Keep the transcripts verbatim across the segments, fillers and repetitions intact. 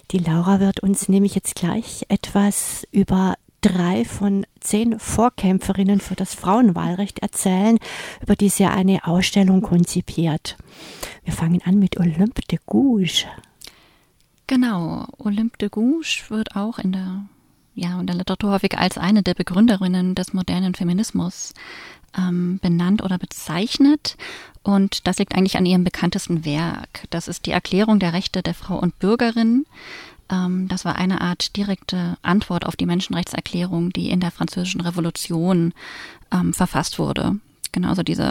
Die Laura wird uns nämlich jetzt gleich etwas über drei von zehn Vorkämpferinnen für das Frauenwahlrecht erzählen, über die sie eine Ausstellung konzipiert. Wir fangen an mit Olympe de Gouges. Genau, Olympe de Gouges wird auch in der, ja, in der Literatur häufig als eine der Begründerinnen des modernen Feminismus ähm, benannt oder bezeichnet. Und das liegt eigentlich an ihrem bekanntesten Werk. Das ist die Erklärung der Rechte der Frau und Bürgerin. Ähm, das war eine Art direkte Antwort auf die Menschenrechtserklärung, die in der Französischen Revolution ähm, verfasst wurde. Genauso diese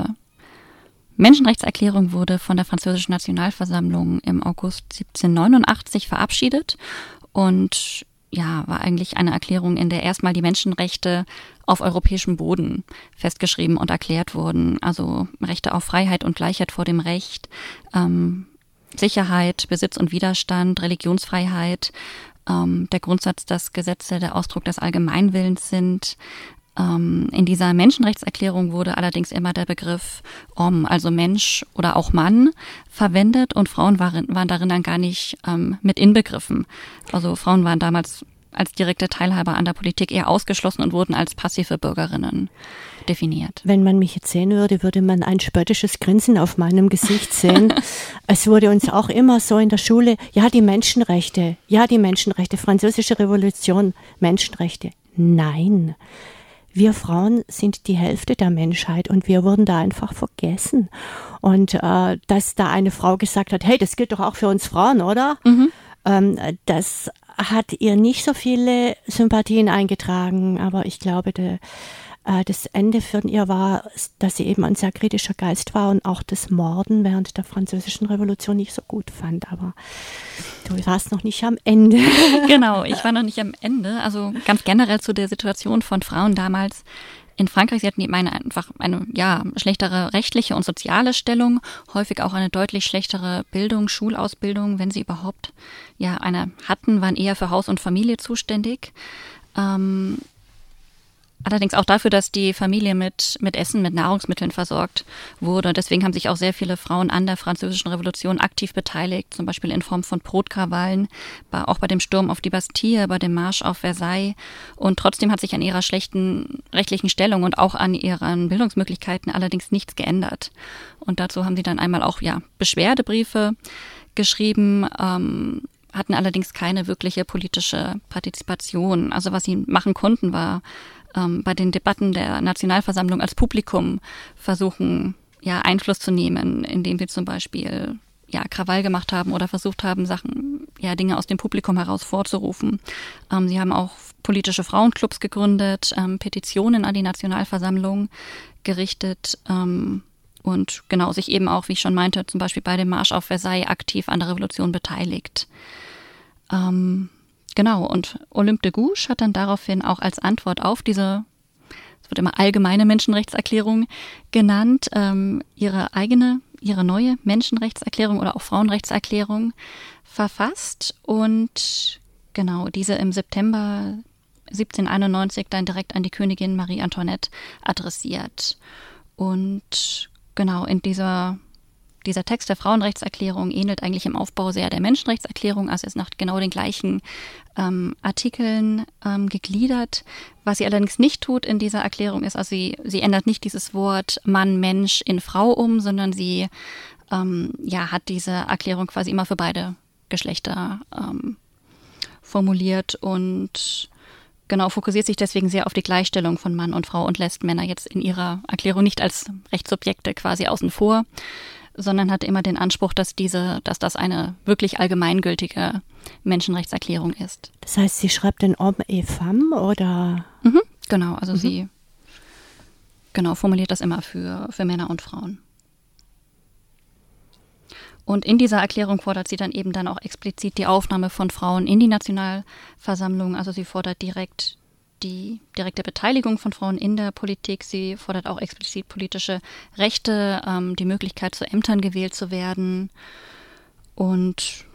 Menschenrechtserklärung wurde von der Französischen Nationalversammlung im August siebzehnhundertneunundachtzig verabschiedet und ja, war eigentlich eine Erklärung, in der erstmal die Menschenrechte auf europäischem Boden festgeschrieben und erklärt wurden. Also Rechte auf Freiheit und Gleichheit vor dem Recht, ähm, Sicherheit, Besitz und Widerstand, Religionsfreiheit, ähm, der Grundsatz, dass Gesetze der Ausdruck des Allgemeinwillens sind. Ähm, in dieser Menschenrechtserklärung wurde allerdings immer der Begriff Homme, also Mensch oder auch Mann, verwendet und Frauen waren, waren darin dann gar nicht ähm, mit inbegriffen. Also Frauen waren damals als direkte Teilhaber an der Politik eher ausgeschlossen und wurden als passive Bürgerinnen definiert. Wenn man mich jetzt sehen würde, würde man ein spöttisches Grinsen auf meinem Gesicht sehen. Es wurde uns auch immer so in der Schule, ja, die Menschenrechte, ja, die Menschenrechte, Französische Revolution, Menschenrechte. Nein. Wir Frauen sind die Hälfte der Menschheit und wir wurden da einfach vergessen. Und äh, dass da eine Frau gesagt hat, hey, das gilt doch auch für uns Frauen, oder? Mhm. Ähm, das hat ihr nicht so viele Sympathien eingetragen, aber ich glaube, de, äh, das Ende für ihr war, dass sie eben ein sehr kritischer Geist war und auch das Morden während der Französischen Revolution nicht so gut fand. Aber du warst noch nicht am Ende. Genau, ich war noch nicht am Ende. Also ganz generell zu der Situation von Frauen damals in Frankreich. Sie hatten eben eine, einfach eine ja, schlechtere rechtliche und soziale Stellung, häufig auch eine deutlich schlechtere Bildung, Schulausbildung, wenn sie überhaupt ja eine hatten, waren eher für Haus und Familie zuständig. Ähm, Allerdings auch dafür, dass die Familie mit, mit Essen, mit Nahrungsmitteln versorgt wurde. Deswegen haben sich auch sehr viele Frauen an der Französischen Revolution aktiv beteiligt, zum Beispiel in Form von Brotkrawallen, bei, auch bei dem Sturm auf die Bastille, bei dem Marsch auf Versailles. Und trotzdem hat sich an ihrer schlechten rechtlichen Stellung und auch an ihren Bildungsmöglichkeiten allerdings nichts geändert. Und dazu haben sie dann einmal auch ja Beschwerdebriefe geschrieben, ähm, hatten allerdings keine wirkliche politische Partizipation. Also was sie machen konnten, war ähm, bei den Debatten der Nationalversammlung als Publikum versuchen, ja, Einfluss zu nehmen, indem sie zum Beispiel ja, Krawall gemacht haben oder versucht haben, Sachen, ja, Dinge aus dem Publikum heraus vorzurufen. Ähm, sie haben auch politische Frauenclubs gegründet, ähm, Petitionen an die Nationalversammlung gerichtet, ähm, und genau sich eben auch, wie ich schon meinte, zum Beispiel bei dem Marsch auf Versailles aktiv an der Revolution beteiligt. Ähm, genau, und Olympe de Gouges hat dann daraufhin auch als Antwort auf diese, es wird immer allgemeine Menschenrechtserklärung genannt, ähm, ihre eigene, ihre neue Menschenrechtserklärung oder auch Frauenrechtserklärung verfasst und genau diese im September siebzehnhunderteinundneunzig dann direkt an die Königin Marie Antoinette adressiert. Und genau, in dieser, dieser Text der Frauenrechtserklärung ähnelt eigentlich im Aufbau sehr der Menschenrechtserklärung, also ist nach genau den gleichen ähm, Artikeln ähm, gegliedert. Was sie allerdings nicht tut in dieser Erklärung ist, also sie, sie ändert nicht dieses Wort Mann, Mensch in Frau um, sondern sie ähm, ja, hat diese Erklärung quasi immer für beide Geschlechter ähm, formuliert und genau, fokussiert sich deswegen sehr auf die Gleichstellung von Mann und Frau und lässt Männer jetzt in ihrer Erklärung nicht als Rechtssubjekte quasi außen vor, sondern hat immer den Anspruch, dass diese, dass das eine wirklich allgemeingültige Menschenrechtserklärung ist. Das heißt, sie schreibt den Homme et Femme oder? Mhm, genau, also mhm. sie genau formuliert das immer für, für Männer und Frauen. Und in dieser Erklärung fordert sie dann eben dann auch explizit die Aufnahme von Frauen in die Nationalversammlung. Also sie fordert direkt die direkte Beteiligung von Frauen in der Politik. Sie fordert auch explizit politische Rechte, ähm, die Möglichkeit, zu Ämtern gewählt zu werden. Und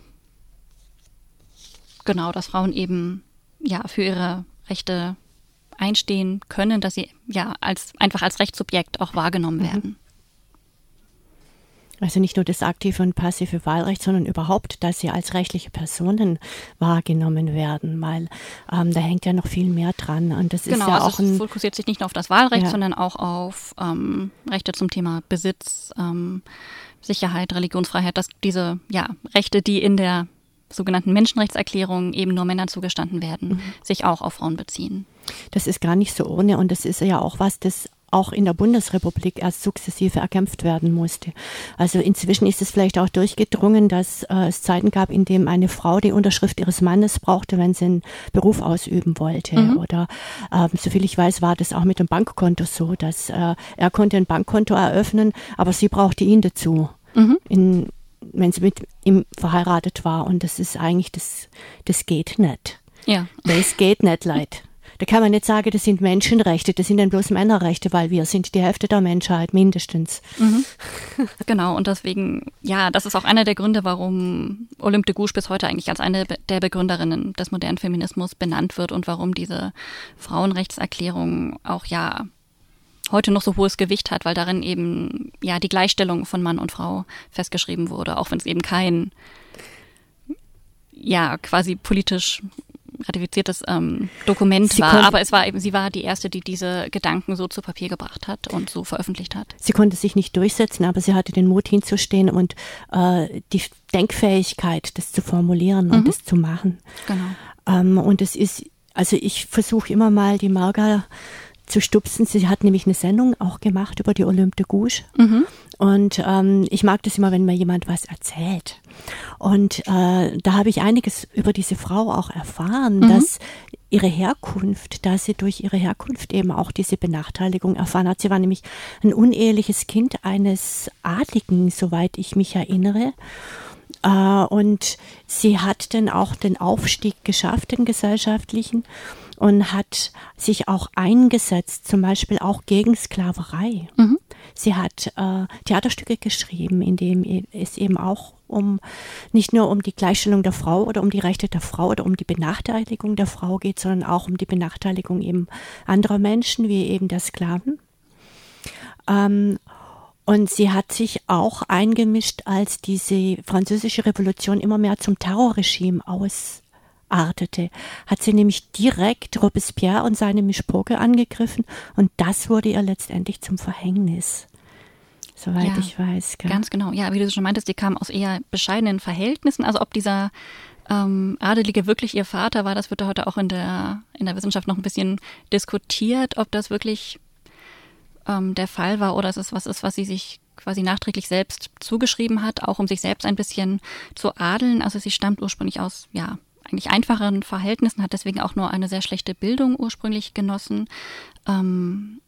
genau, dass Frauen eben ja für ihre Rechte einstehen können, dass sie ja als einfach als Rechtssubjekt auch wahrgenommen werden. Also nicht nur das aktive und passive Wahlrecht, sondern überhaupt, dass sie als rechtliche Personen wahrgenommen werden, weil ähm, da hängt ja noch viel mehr dran. Und das genau, ist ja also auch ein, es fokussiert sich nicht nur auf das Wahlrecht, ja. sondern auch auf ähm, Rechte zum Thema Besitz, ähm, Sicherheit, Religionsfreiheit, dass diese ja, Rechte, die in der sogenannten Menschenrechtserklärung eben nur Männern zugestanden werden, mhm. sich auch auf Frauen beziehen. Das ist gar nicht so ohne und das ist ja auch was, das auch in der Bundesrepublik erst sukzessive erkämpft werden musste. Also inzwischen ist es vielleicht auch durchgedrungen, dass äh, es Zeiten gab, in denen eine Frau die Unterschrift ihres Mannes brauchte, wenn sie einen Beruf ausüben wollte. Mhm. Oder äh, soviel ich weiß, war das auch mit dem Bankkonto so, dass äh, er konnte ein Bankkonto eröffnen, aber sie brauchte ihn dazu, mhm. in, wenn sie mit ihm verheiratet war. Und das ist eigentlich, das, das geht nicht. Ja. Das geht nicht, Leute. Da kann man nicht sagen, das sind Menschenrechte, das sind dann bloß Männerrechte, weil wir sind die Hälfte der Menschheit, mindestens. Mhm. Genau, und deswegen, ja, das ist auch einer der Gründe, warum Olympe de Gouges bis heute eigentlich als eine der Begründerinnen des modernen Feminismus benannt wird und warum diese Frauenrechtserklärung auch, ja, heute noch so hohes Gewicht hat, weil darin eben, ja, die Gleichstellung von Mann und Frau festgeschrieben wurde, auch wenn es eben kein, ja, quasi politisch ratifiziertes ähm, Dokument sie war, konnte, aber es war eben, sie war die erste, die diese Gedanken so zu Papier gebracht hat und so veröffentlicht hat. Sie konnte sich nicht durchsetzen, aber sie hatte den Mut hinzustehen und äh, die Denkfähigkeit, das zu formulieren mhm. und das zu machen. Genau. Ähm, und es ist, also ich versuche immer mal die Marga zu stupsen. Sie hat nämlich eine Sendung auch gemacht über die Olympe de Gouges. Mhm. Und ähm, ich mag das immer, wenn mir jemand was erzählt. Und äh, da habe ich einiges über diese Frau auch erfahren, mhm. dass ihre Herkunft, dass sie durch ihre Herkunft eben auch diese Benachteiligung erfahren hat. Sie war nämlich ein uneheliches Kind eines Adligen, soweit ich mich erinnere. Äh, und sie hat dann auch den Aufstieg geschafft, den gesellschaftlichen, und hat sich auch eingesetzt, zum Beispiel auch gegen Sklaverei. Mhm. Sie hat äh, Theaterstücke geschrieben, in denen es eben auch um nicht nur um die Gleichstellung der Frau oder um die Rechte der Frau oder um die Benachteiligung der Frau geht, sondern auch um die Benachteiligung eben anderer Menschen, wie eben der Sklaven. Ähm, und sie hat sich auch eingemischt, als diese französische Revolution immer mehr zum Terrorregime aus artete, hat sie nämlich direkt Robespierre und seine Mischpoke angegriffen und das wurde ihr letztendlich zum Verhängnis, soweit ja, ich weiß. Gell? Ganz genau, ja, wie du schon meintest, die kam aus eher bescheidenen Verhältnissen, also ob dieser ähm, Adelige wirklich ihr Vater war, das wird heute auch in der, in der Wissenschaft noch ein bisschen diskutiert, ob das wirklich ähm, der Fall war oder es ist was ist, was sie sich quasi nachträglich selbst zugeschrieben hat, auch um sich selbst ein bisschen zu adeln, also sie stammt ursprünglich aus, ja, eigentlich einfacheren Verhältnissen, hat deswegen auch nur eine sehr schlechte Bildung ursprünglich genossen, ähm,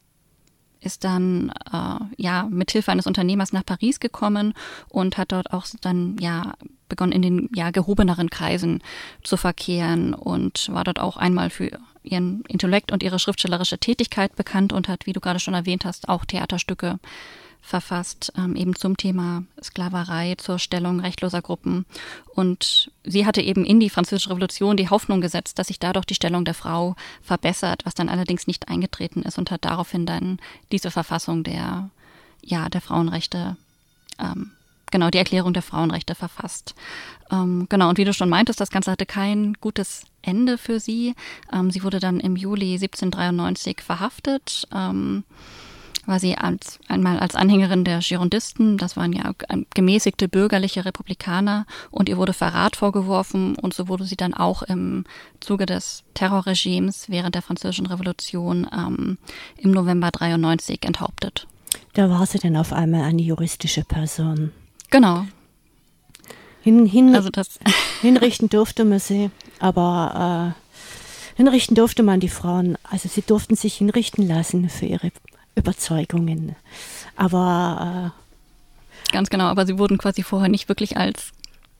ist dann äh, ja mit Hilfe eines Unternehmers nach Paris gekommen und hat dort auch dann ja begonnen in den ja gehobeneren Kreisen zu verkehren und war dort auch einmal für ihren Intellekt und ihre schriftstellerische Tätigkeit bekannt und hat, wie du gerade schon erwähnt hast, auch Theaterstücke verfasst, ähm, eben zum Thema Sklaverei, zur Stellung rechtloser Gruppen. Und sie hatte eben in die Französische Revolution die Hoffnung gesetzt, dass sich dadurch die Stellung der Frau verbessert, was dann allerdings nicht eingetreten ist und hat daraufhin dann diese Verfassung der, ja, der Frauenrechte, ähm, genau, die Erklärung der Frauenrechte verfasst. Ähm, genau, und wie du schon meintest, das Ganze hatte kein gutes Ende für sie. Ähm, sie wurde dann im Juli siebzehnhundertdreiundneunzig verhaftet, ähm, war sie als, einmal als Anhängerin der Girondisten, das waren ja gemäßigte bürgerliche Republikaner, und ihr wurde Verrat vorgeworfen und so wurde sie dann auch im Zuge des Terrorregimes während der Französischen Revolution ähm, im November dreiundneunzig enthauptet. Da war sie dann auf einmal eine juristische Person. Genau. Hin, hin, also das hinrichten durfte man sie, aber äh, hinrichten durfte man die Frauen, also sie durften sich hinrichten lassen für ihre Überzeugungen. Aber äh, ganz genau, aber sie wurden quasi vorher nicht wirklich als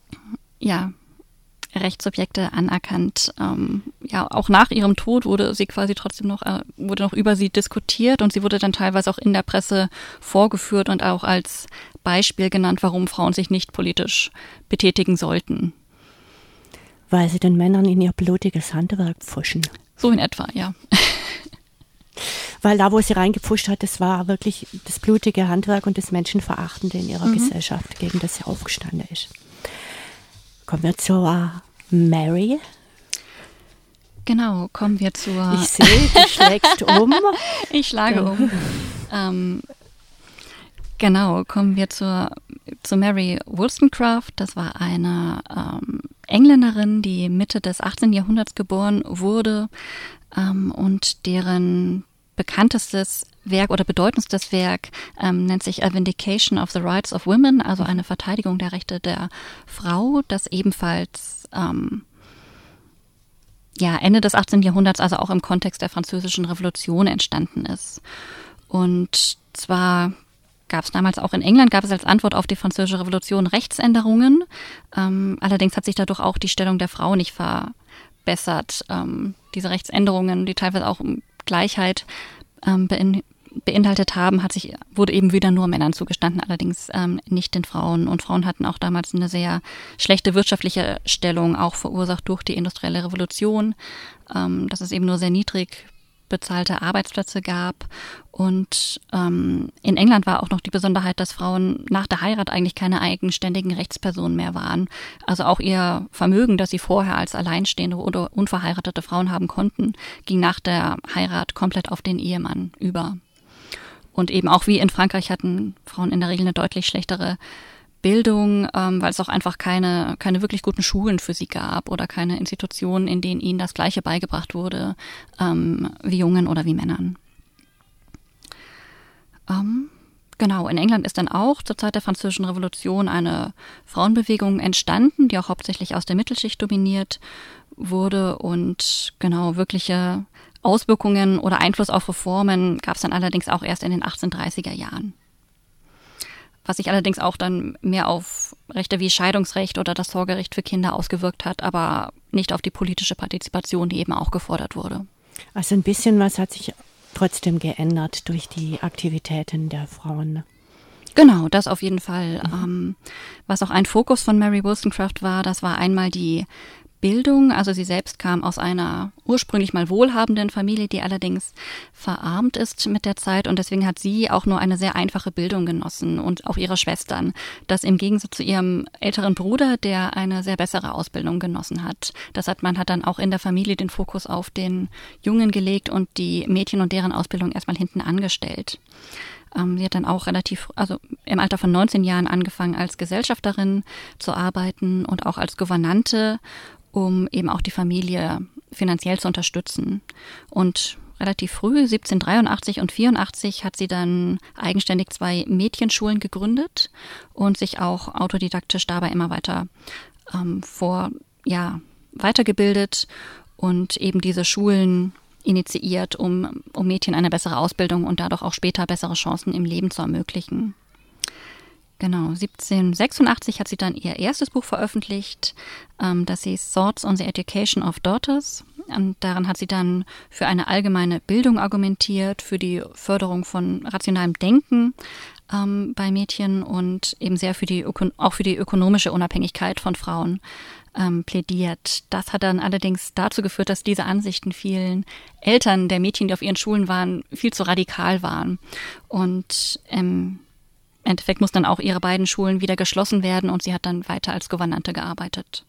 ja, Rechtssubjekte anerkannt. Ähm, ja, auch nach ihrem Tod wurde sie quasi trotzdem noch, äh, wurde noch über sie diskutiert und sie wurde dann teilweise auch in der Presse vorgeführt und auch als Beispiel genannt, warum Frauen sich nicht politisch betätigen sollten. Weil sie den Männern in ihr blutiges Handwerk pfuschen. So in etwa, ja. weil da, wo sie reingepfuscht hat, das war wirklich das blutige Handwerk und das Menschenverachtende in ihrer mhm. Gesellschaft, gegen das sie aufgestanden ist. Kommen wir zur Mary. Genau, kommen wir zur... Ich sehe, du schlägst um. Ich schlage ja. um. Ähm, genau, kommen wir zur, zu Mary Wollstonecraft. Das war eine ähm, Engländerin, die Mitte des achtzehnten Jahrhunderts geboren wurde ähm, und deren bekanntestes Werk oder bedeutendstes Werk ähm, nennt sich A Vindication of the Rights of Women, also eine Verteidigung der Rechte der Frau, das ebenfalls ähm, ja, Ende des achtzehnten Jahrhunderts, also auch im Kontext der Französischen Revolution entstanden ist. Und zwar gab es damals auch in England, gab es als Antwort auf die Französische Revolution Rechtsänderungen. Ähm, allerdings hat sich dadurch auch die Stellung der Frau nicht verbessert. Ähm, diese Rechtsänderungen, die teilweise auch um Gleichheit ähm, bein, beinhaltet haben, hat sich, wurde eben wieder nur Männern zugestanden, allerdings ähm, nicht den Frauen. Und Frauen hatten auch damals eine sehr schlechte wirtschaftliche Stellung, auch verursacht durch die industrielle Revolution, ähm, dass es eben nur sehr niedrig bezahlte Arbeitsplätze gab. Und ähm, in England war auch noch die Besonderheit, dass Frauen nach der Heirat eigentlich keine eigenständigen Rechtspersonen mehr waren. Also auch ihr Vermögen, das sie vorher als alleinstehende oder unverheiratete Frauen haben konnten, ging nach der Heirat komplett auf den Ehemann über. Und eben auch wie in Frankreich hatten Frauen in der Regel eine deutlich schlechtere Bildung, ähm, weil es auch einfach keine, keine wirklich guten Schulen für sie gab oder keine Institutionen, in denen ihnen das Gleiche beigebracht wurde, ähm, wie Jungen oder wie Männern. Ähm, genau, in England ist dann auch zur Zeit der Französischen Revolution eine Frauenbewegung entstanden, die auch hauptsächlich aus der Mittelschicht dominiert wurde und genau wirkliche Auswirkungen oder Einfluss auf Reformen gab es dann allerdings auch erst in den achtzehnhundertdreißiger Jahren. Was sich allerdings auch dann mehr auf Rechte wie Scheidungsrecht oder das Sorgerecht für Kinder ausgewirkt hat, aber nicht auf die politische Partizipation, die eben auch gefordert wurde. Also ein bisschen was hat sich trotzdem geändert durch die Aktivitäten der Frauen. Genau, das auf jeden Fall. Mhm. Ähm, was auch ein Fokus von Mary Wollstonecraft war, das war einmal die Bildung. Also sie selbst kam aus einer ursprünglich mal wohlhabenden Familie, die allerdings verarmt ist mit der Zeit, und deswegen hat sie auch nur eine sehr einfache Bildung genossen und auch ihre Schwestern. Das im Gegensatz zu ihrem älteren Bruder, der eine sehr bessere Ausbildung genossen hat. Das hat man hat dann auch in der Familie den Fokus auf den Jungen gelegt und die Mädchen und deren Ausbildung erstmal hinten angestellt. Ähm, sie hat dann auch relativ, also im Alter von neunzehn Jahren angefangen, als Gesellschafterin zu arbeiten und auch als Gouvernante, um eben auch die Familie finanziell zu unterstützen. Und relativ früh, siebzehnhundertdreiundachtzig und vierundachtzig, hat sie dann eigenständig zwei Mädchenschulen gegründet und sich auch autodidaktisch dabei immer weiter ähm, vor, ja, weitergebildet und eben diese Schulen initiiert, um, um Mädchen eine bessere Ausbildung und dadurch auch später bessere Chancen im Leben zu ermöglichen. Genau, siebzehnhundertsechsundachtzig hat sie dann ihr erstes Buch veröffentlicht, ähm, das hieß Thoughts on the Education of Daughters. Und darin hat sie dann für eine allgemeine Bildung argumentiert, für die Förderung von rationalem Denken ähm, bei Mädchen und eben sehr für die auch für die ökonomische Unabhängigkeit von Frauen ähm, plädiert. Das hat dann allerdings dazu geführt, dass diese Ansichten vielen Eltern der Mädchen, die auf ihren Schulen waren, viel zu radikal waren. Und ähm, im Endeffekt mussten dann auch ihre beiden Schulen wieder geschlossen werden und sie hat dann weiter als Gouvernante gearbeitet.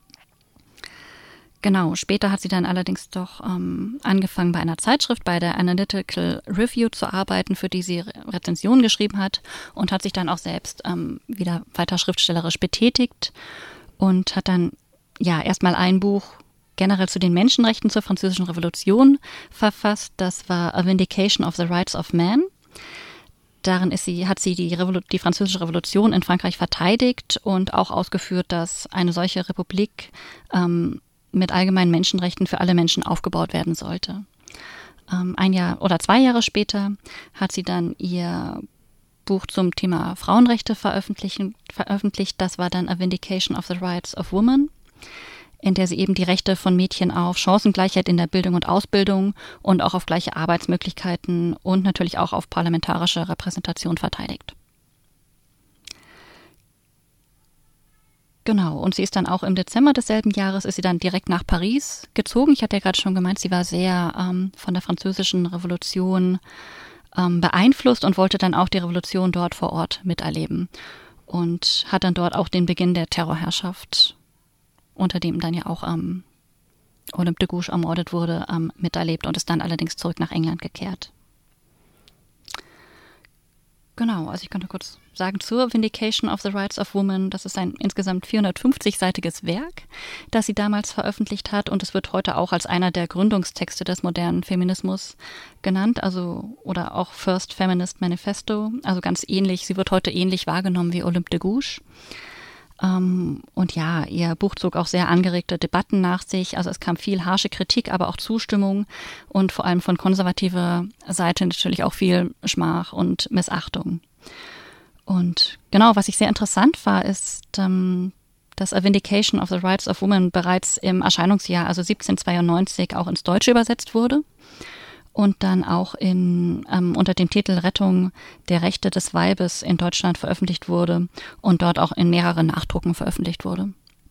Genau, später hat sie dann allerdings doch ähm, angefangen, bei einer Zeitschrift, bei der Analytical Review zu arbeiten, für die sie Rezensionen geschrieben hat und hat sich dann auch selbst ähm, wieder weiter schriftstellerisch betätigt und hat dann ja erstmal ein Buch generell zu den Menschenrechten zur Französischen Revolution verfasst. Das war A Vindication of the Rights of Man. Darin ist sie, hat sie die, Revolu- die Französische Revolution in Frankreich verteidigt und auch ausgeführt, dass eine solche Republik ähm, mit allgemeinen Menschenrechten für alle Menschen aufgebaut werden sollte. Ähm, ein Jahr oder zwei Jahre später hat sie dann ihr Buch zum Thema Frauenrechte veröffentlichen, veröffentlicht. Das war dann A Vindication of the Rights of Women, in der sie eben die Rechte von Mädchen auf Chancengleichheit in der Bildung und Ausbildung und auch auf gleiche Arbeitsmöglichkeiten und natürlich auch auf parlamentarische Repräsentation verteidigt. Genau, und sie ist dann auch im Dezember desselben Jahres, ist sie dann direkt nach Paris gezogen. Ich hatte ja gerade schon gemeint, sie war sehr ähm, von der französischen Revolution ähm, beeinflusst und wollte dann auch die Revolution dort vor Ort miterleben. Und hat dann dort auch den Beginn der Terrorherrschaft, unter dem dann ja auch ähm, Olympe de Gouges ermordet wurde, ähm, miterlebt und ist dann allerdings zurück nach England gekehrt. Genau, also ich könnte kurz sagen zur Vindication of the Rights of Women. Das ist ein insgesamt vierhundertfünfzig-seitiges Werk, das sie damals veröffentlicht hat, und es wird heute auch als einer der Gründungstexte des modernen Feminismus genannt, also oder auch First Feminist Manifesto, also ganz ähnlich. Sie wird heute ähnlich wahrgenommen wie Olympe de Gouges. Um, und ja, ihr Buch zog auch sehr angeregte Debatten nach sich. Also es kam viel harsche Kritik, aber auch Zustimmung und vor allem von konservativer Seite natürlich auch viel Schmach und Missachtung. Und genau, was ich sehr interessant war, ist, um, dass A Vindication of the Rights of Women bereits im Erscheinungsjahr, also siebzehnhundertzweiundneunzig, auch ins Deutsche übersetzt wurde. Und dann auch in, ähm, unter dem Titel Rettung der Rechte des Weibes in Deutschland veröffentlicht wurde und dort auch in mehreren Nachdrucken veröffentlicht wurde.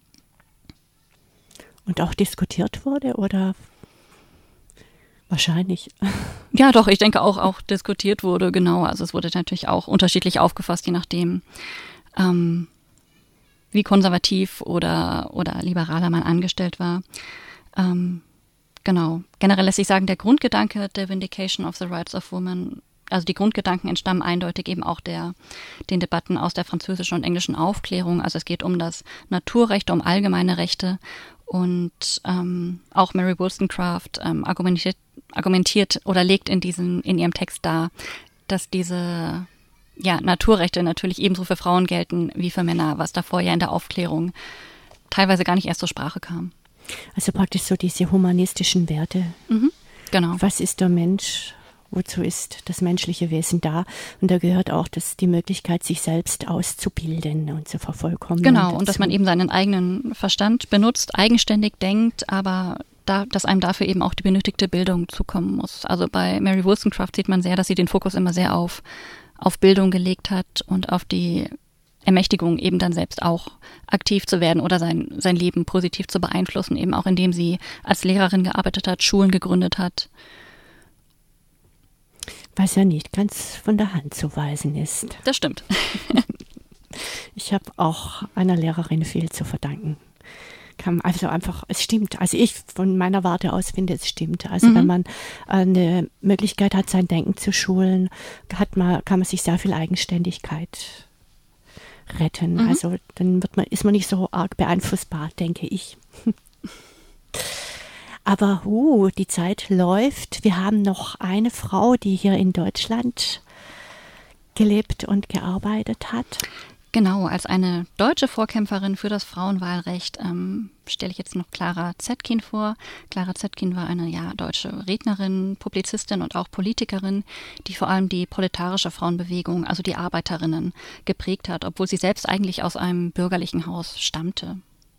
Und auch diskutiert wurde, oder? Wahrscheinlich. Ja, doch, ich denke auch, auch diskutiert wurde, genau. Also es wurde natürlich auch unterschiedlich aufgefasst, je nachdem, ähm, wie konservativ oder, oder liberaler man angestellt war. Ähm, Genau. Generell lässt sich sagen, der Grundgedanke der Vindication of the Rights of Women, also die Grundgedanken entstammen eindeutig eben auch der, den Debatten aus der französischen und englischen Aufklärung. Also es geht um das Naturrecht, um allgemeine Rechte, und ähm, auch Mary Wollstonecraft ähm, argumentiert, argumentiert oder legt in diesem, in ihrem Text dar, dass diese ja, Naturrechte natürlich ebenso für Frauen gelten wie für Männer, was davor ja in der Aufklärung teilweise gar nicht erst zur Sprache kam. Also praktisch so diese humanistischen Werte. Mhm, genau. Was ist der Mensch? Wozu ist das menschliche Wesen da? Und da gehört auch das, die Möglichkeit, sich selbst auszubilden und zu vervollkommnen. Genau, dazu. Und dass man eben seinen eigenen Verstand benutzt, eigenständig denkt, aber da, dass einem dafür eben auch die benötigte Bildung zukommen muss. Also bei Mary Wollstonecraft sieht man sehr, dass sie den Fokus immer sehr auf, auf Bildung gelegt hat und auf die Ermächtigung, eben dann selbst auch aktiv zu werden oder sein, sein Leben positiv zu beeinflussen, eben auch indem sie als Lehrerin gearbeitet hat, Schulen gegründet hat. Was ja nicht ganz von der Hand zu weisen ist. Das stimmt. Ich habe auch einer Lehrerin viel zu verdanken. Kann also einfach, es stimmt. Also ich von meiner Warte aus finde, es stimmt. Also mhm. wenn man eine Möglichkeit hat, sein Denken zu schulen, hat man, kann man sich sehr viel Eigenständigkeit retten. Mhm. Also dann wird man, ist man nicht so arg beeinflussbar, denke ich. Aber uh, die Zeit läuft. Wir haben noch eine Frau, die hier in Deutschland gelebt und gearbeitet hat. Genau, als eine deutsche Vorkämpferin für das Frauenwahlrecht ähm, stelle ich jetzt noch Clara Zetkin vor. Clara Zetkin war eine ja, deutsche Rednerin, Publizistin und auch Politikerin, die vor allem die proletarische Frauenbewegung, also die Arbeiterinnen, geprägt hat, obwohl sie selbst eigentlich aus einem bürgerlichen Haus stammte.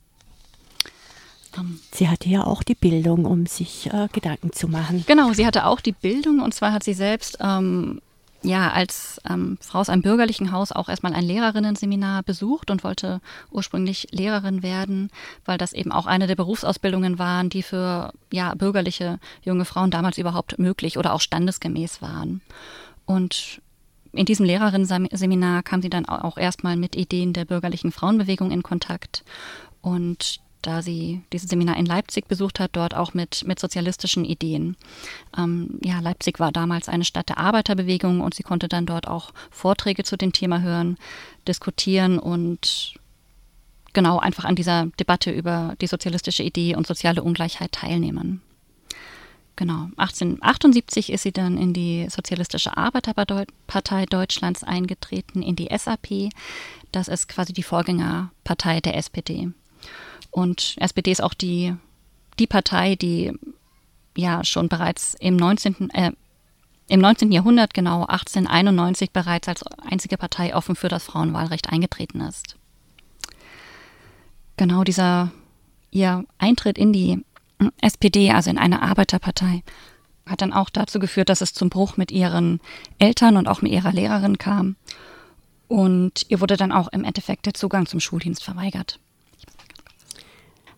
Ähm, sie hatte ja auch die Bildung, um sich äh, Gedanken zu machen. Genau, sie hatte auch die Bildung, und zwar hat sie selbst ähm, ja, als ähm, Frau aus einem bürgerlichen Haus auch erstmal ein Lehrerinnenseminar besucht und wollte ursprünglich Lehrerin werden, weil das eben auch eine der Berufsausbildungen waren, die für ja, bürgerliche junge Frauen damals überhaupt möglich oder auch standesgemäß waren. Und in diesem Lehrerinnenseminar kam sie dann auch erstmal mit Ideen der bürgerlichen Frauenbewegung in Kontakt, und da sie dieses Seminar in Leipzig besucht hat, dort auch mit, mit sozialistischen Ideen. Ähm, ja, Leipzig war damals eine Stadt der Arbeiterbewegung, und sie konnte dann dort auch Vorträge zu dem Thema hören, diskutieren und genau einfach an dieser Debatte über die sozialistische Idee und soziale Ungleichheit teilnehmen. Genau, achtzehnhundertachtundsiebzig ist sie dann in die Sozialistische Arbeiterpartei Deutschlands eingetreten, in die S A P. Das ist quasi die Vorgängerpartei der S P D. Und S P D ist auch die, die Partei, die ja schon bereits im neunzehnten. Äh, im neunzehnten Jahrhundert, genau achtzehnhunderteinundneunzig, bereits als einzige Partei offen für das Frauenwahlrecht eingetreten ist. Genau dieser ihr Eintritt in die S P D, also in eine Arbeiterpartei, hat dann auch dazu geführt, dass es zum Bruch mit ihren Eltern und auch mit ihrer Lehrerin kam. Und ihr wurde dann auch im Endeffekt der Zugang zum Schuldienst verweigert.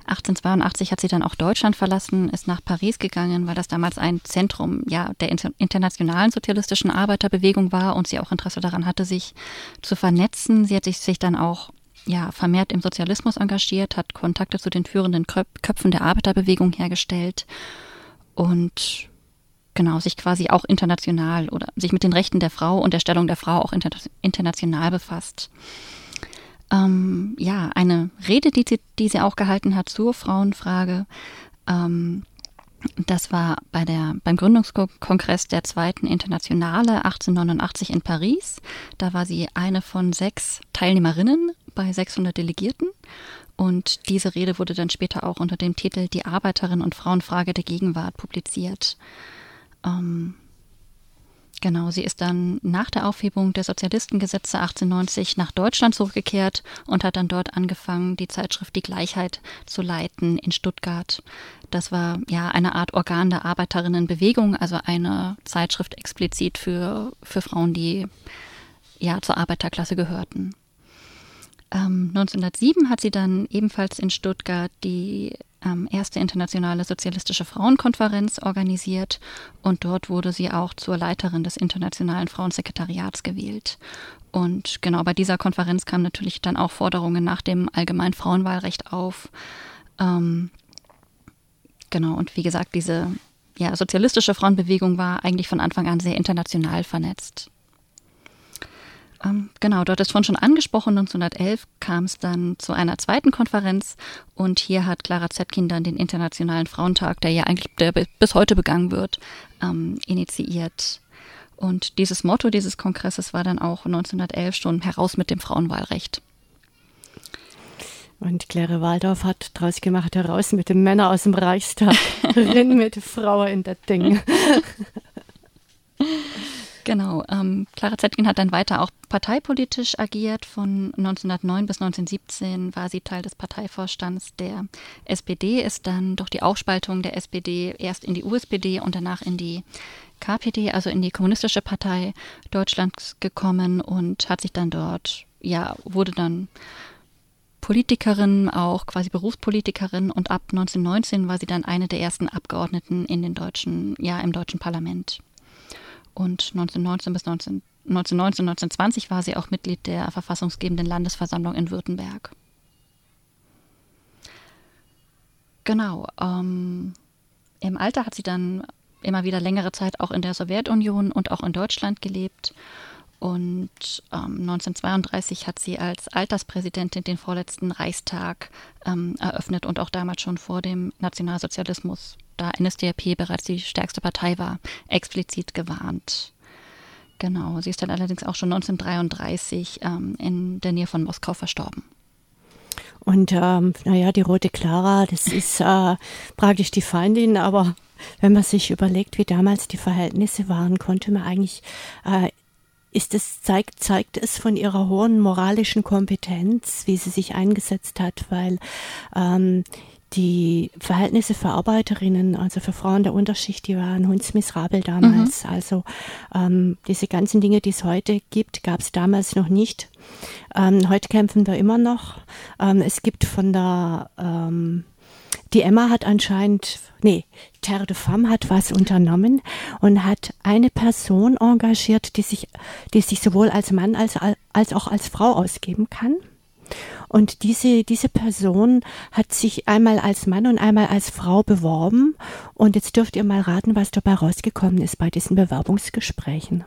achtzehnhundertzweiundachtzig hat sie dann auch Deutschland verlassen, ist nach Paris gegangen, weil das damals ein Zentrum ja, der internationalen sozialistischen Arbeiterbewegung war und sie auch Interesse daran hatte, sich zu vernetzen. Sie hat sich, sich dann auch ja, vermehrt im Sozialismus engagiert, hat Kontakte zu den führenden Köpfen der Arbeiterbewegung hergestellt und genau, sich quasi auch international oder sich mit den Rechten der Frau und der Stellung der Frau auch inter, international befasst. Ähm, ja, eine Rede, die sie, die sie auch gehalten hat zur Frauenfrage, ähm, das war bei der, beim Gründungskongress der Zweiten Internationale achtzehnhundertneunundachtzig in Paris. Da war sie eine von sechs Teilnehmerinnen bei sechshundert Delegierten. Und diese Rede wurde dann später auch unter dem Titel Die Arbeiterin- und Frauenfrage der Gegenwart publiziert. Ähm, genau, sie ist dann nach der Aufhebung der Sozialistengesetze achtzehnhundertneunzig nach Deutschland zurückgekehrt und hat dann dort angefangen, die Zeitschrift Die Gleichheit zu leiten in Stuttgart. Das war ja eine Art Organ der Arbeiterinnenbewegung, also eine Zeitschrift explizit für, für Frauen, die ja zur Arbeiterklasse gehörten. Ähm, neunzehnhundertsieben hat sie dann ebenfalls in Stuttgart die ähm, erste internationale sozialistische Frauenkonferenz organisiert und dort wurde sie auch zur Leiterin des Internationalen Frauensekretariats gewählt. Und genau bei dieser Konferenz kamen natürlich dann auch Forderungen nach dem allgemeinen Frauenwahlrecht auf. Ähm, genau, und wie gesagt, diese ja, sozialistische Frauenbewegung war eigentlich von Anfang an sehr international vernetzt. Ähm, genau, dort ist vorhin schon angesprochen, neunzehnhundertelf kam es dann zu einer zweiten Konferenz und hier hat Clara Zetkin dann den Internationalen Frauentag, der ja eigentlich der bis heute begangen wird, ähm, initiiert. Und dieses Motto dieses Kongresses war dann auch neunzehnhundertelf schon heraus mit dem Frauenwahlrecht. Und Claire Waldorf hat draus gemacht, heraus mit den Männern aus dem Reichstag, rein mit Frauen in das Ding. Genau, ähm, Clara Zetkin hat dann weiter auch parteipolitisch agiert. Von neunzehnhundertneun bis neunzehnhundertsiebzehn war sie Teil des Parteivorstands der S P D, ist dann durch die Aufspaltung der S P D erst in die U S P D und danach in die K P D, also in die Kommunistische Partei Deutschlands gekommen und hat sich dann dort, ja, wurde dann Politikerin, auch quasi Berufspolitikerin und ab neunzehnhundertneunzehn war sie dann eine der ersten Abgeordneten in den deutschen, ja, im deutschen Parlament. Und neunzehnhundertneunzehn bis neunzehnhundertneunzehn, neunzehnhundertzwanzig war sie auch Mitglied der verfassungsgebenden Landesversammlung in Württemberg. Genau. Ähm, im Alter hat sie dann immer wieder längere Zeit auch in der Sowjetunion und auch in Deutschland gelebt. Und ähm, neunzehnhundertzweiunddreißig hat sie als Alterspräsidentin den vorletzten Reichstag ähm, eröffnet und auch damals schon vor dem Nationalsozialismus, da N S D A P bereits die stärkste Partei war, explizit gewarnt. Genau, sie ist dann allerdings auch schon neunzehnhundertdreiunddreißig ähm, in der Nähe von Moskau verstorben. Und ähm, naja, die Rote Clara, das ist äh, praktisch die Feindin, aber wenn man sich überlegt, wie damals die Verhältnisse waren, konnte man eigentlich, äh, ist es, zeigt, zeigt es von ihrer hohen moralischen Kompetenz, wie sie sich eingesetzt hat, weil ähm, die Verhältnisse für Arbeiterinnen, also für Frauen der Unterschicht, die waren hundsmiserabel damals. Mhm. Also ähm, diese ganzen Dinge, die es heute gibt, gab es damals noch nicht. Ähm, heute kämpfen wir immer noch. Ähm, es gibt von der, ähm, die Emma hat anscheinend, nee, Terre de Femme hat was unternommen und hat eine Person engagiert, die sich, die sich sowohl als Mann als, als auch als Frau ausgeben kann. Und diese, diese Person hat sich einmal als Mann und einmal als Frau beworben. Und jetzt dürft ihr mal raten, was dabei rausgekommen ist bei diesen Bewerbungsgesprächen.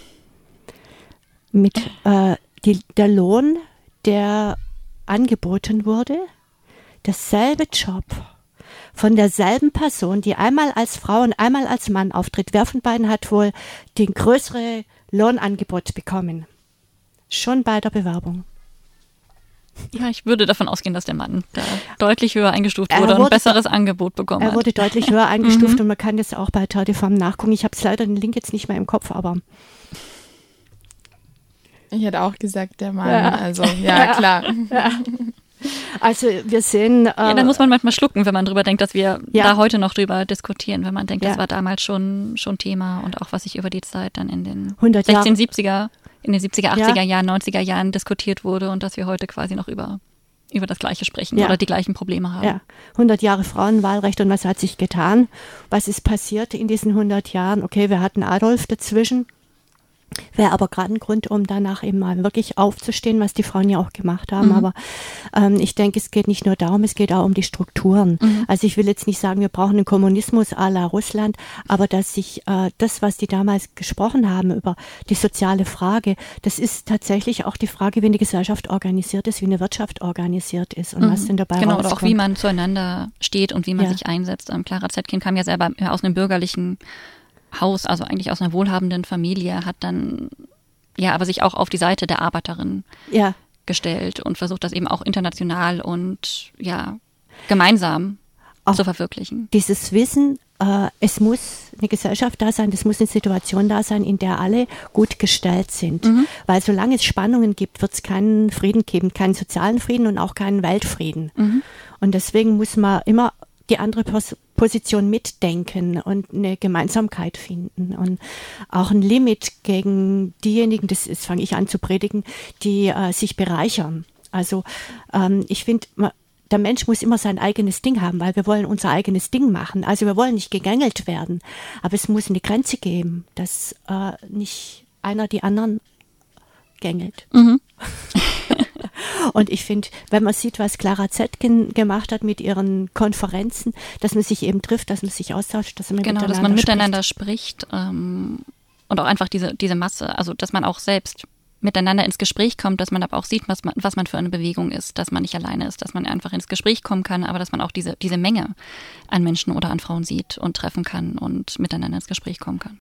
Mit äh, die, der Lohn, der angeboten wurde, derselbe Job von derselben Person, die einmal als Frau und einmal als Mann auftritt. Wer von beiden hat wohl den größere Lohnangebot bekommen? Schon bei der Bewerbung. Ja, ich würde davon ausgehen, dass der Mann da deutlich höher eingestuft wurde, wurde und ein besseres da, Angebot bekommen hat. Er wurde deutlich höher eingestuft mhm. und man kann das auch bei Terre de Femme nachgucken. Ich habe es leider den Link jetzt nicht mehr im Kopf, aber... Ich hätte auch gesagt, der Mann. Ja. Also, ja, klar. Ja. Also wir sehen... Äh, ja, da muss man manchmal schlucken, wenn man drüber denkt, dass wir ja. da heute noch drüber diskutieren, wenn man denkt, ja. das war damals schon, schon Thema und auch was sich über die Zeit dann in den sechzehnhundertsiebziger in den siebziger, achtziger ja. Jahren, neunziger Jahren diskutiert wurde und dass wir heute quasi noch über über das Gleiche sprechen ja. oder die gleichen Probleme haben. Ja, hundert Jahre Frauenwahlrecht und was hat sich getan? Was ist passiert in diesen hundert Jahren? Okay, wir hatten Adolf dazwischen. Wäre aber gerade ein Grund, um danach eben mal wirklich aufzustehen, was die Frauen ja auch gemacht haben. Mhm. Aber ähm, ich denke, es geht nicht nur darum, es geht auch um die Strukturen. Mhm. Also ich will jetzt nicht sagen, wir brauchen einen Kommunismus à la Russland, aber dass sich äh, das, was die damals gesprochen haben über die soziale Frage, das ist tatsächlich auch die Frage, wie eine Gesellschaft organisiert ist, wie eine Wirtschaft organisiert ist und mhm. was denn dabei Genau, rauskommt. oder auch wie man zueinander steht und wie man ja. sich einsetzt. Ähm, Clara Zetkin kam ja selber aus einem bürgerlichen Haus, also eigentlich aus einer wohlhabenden Familie, hat dann ja aber sich auch auf die Seite der Arbeiterin ja. gestellt und versucht, das eben auch international und ja gemeinsam auch zu verwirklichen. Dieses Wissen, äh, es muss eine Gesellschaft da sein, es muss eine Situation da sein, in der alle gut gestellt sind. Mhm. Weil solange es Spannungen gibt, wird es keinen Frieden geben, keinen sozialen Frieden und auch keinen Weltfrieden. Mhm. Und deswegen muss man immer die andere Pos- Position mitdenken und eine Gemeinsamkeit finden und auch ein Limit gegen diejenigen, das, das fange ich an zu predigen, die äh, sich bereichern. Also ähm, ich finde, der Mensch muss immer sein eigenes Ding haben, weil wir wollen unser eigenes Ding machen. Also wir wollen nicht gegängelt werden, aber es muss eine Grenze geben, dass äh, nicht einer die anderen gängelt. Mhm. Und ich finde, wenn man sieht, was Clara Zetkin gemacht hat mit ihren Konferenzen, dass man sich eben trifft, dass man sich austauscht, dass man genau, miteinander dass man spricht. miteinander spricht ähm, und auch einfach diese, diese Masse, also dass man auch selbst miteinander ins Gespräch kommt, dass man aber auch sieht, was man, was man für eine Bewegung ist, dass man nicht alleine ist, dass man einfach ins Gespräch kommen kann, aber dass man auch diese, diese Menge an Menschen oder an Frauen sieht und treffen kann und miteinander ins Gespräch kommen kann.